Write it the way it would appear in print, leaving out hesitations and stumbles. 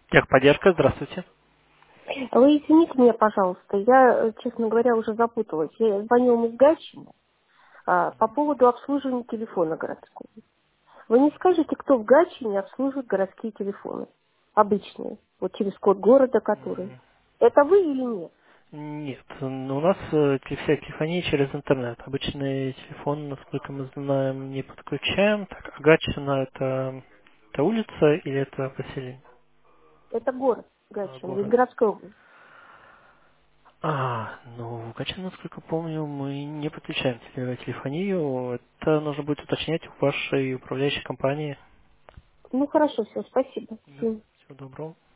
Техподдержка, здравствуйте. Вы извините меня, пожалуйста, я, честно говоря, уже запуталась. Я звонила из Гатчины по поводу обслуживания телефона городского. Вы не скажете, кто в Гатчине обслуживает городские телефоны? Обычные, вот через код города, который. Это вы или нет? Нет, у нас вся телефония через интернет. Обычный телефон, насколько мы знаем, не подключаем. Так, Агачина это улица или это поселение? Это город Гатчина, ведь Город. городской область. Ну, Агачина, насколько помню, мы не подключаем телефонию. Это нужно будет уточнять у вашей управляющей компании. Ну хорошо, все, спасибо. Да, Всем. всего доброго.